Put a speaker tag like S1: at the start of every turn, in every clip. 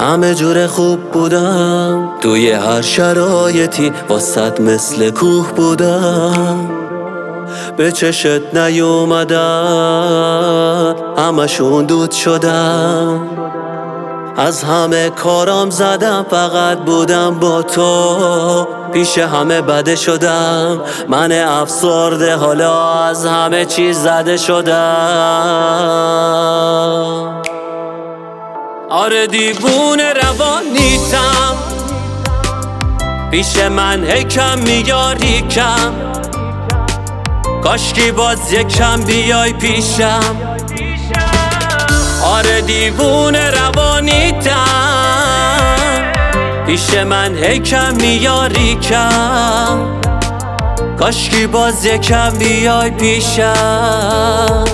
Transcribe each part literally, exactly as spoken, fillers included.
S1: همه جور خوب بودم، توی هر شرایطی واسط مثل کوه بودم. به چشت نیومدن همشون دود شدم، از همه کارام زدم فقط بودم با تو. پیش همه بده شدم، من افسرده حالا از همه چیز زده شدم. آره دیوونه روانیتم، پیش من هیکم میاری کم، کاشکی باز یکم بیای پیشم. آره دیوونه روانیتم، پیش من هیکم میاری کم، کاشکی باز یکم بیای پیشم.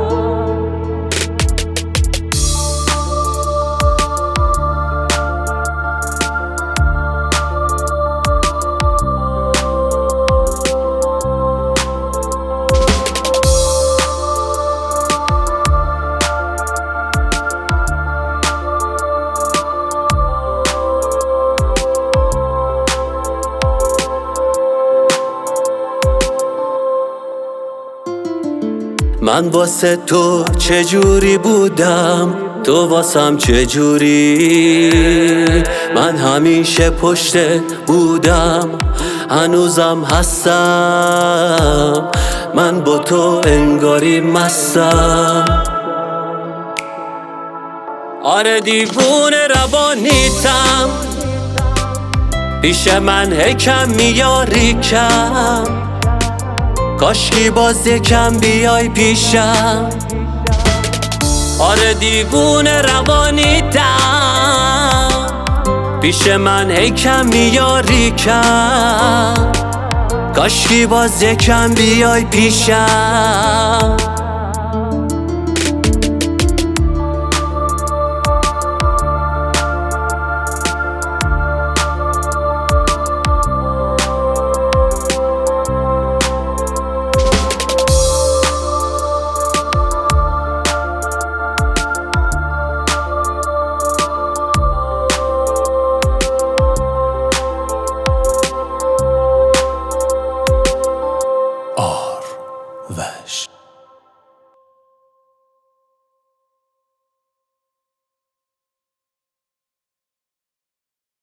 S1: من واسه تو چجوری بودم، تو واسم چجوری؟ من همیشه پشتت بودم، هنوزم هستم، من با تو انگاری مستم. آره دیوونه روانیتم، پیش من هیکم میاری کم، کاشکی باز یکم بیای پیشم. آره دیوونه روانیتم، پیش من هیکم میاری کم، کاشکی باز یکم بیای پیشم.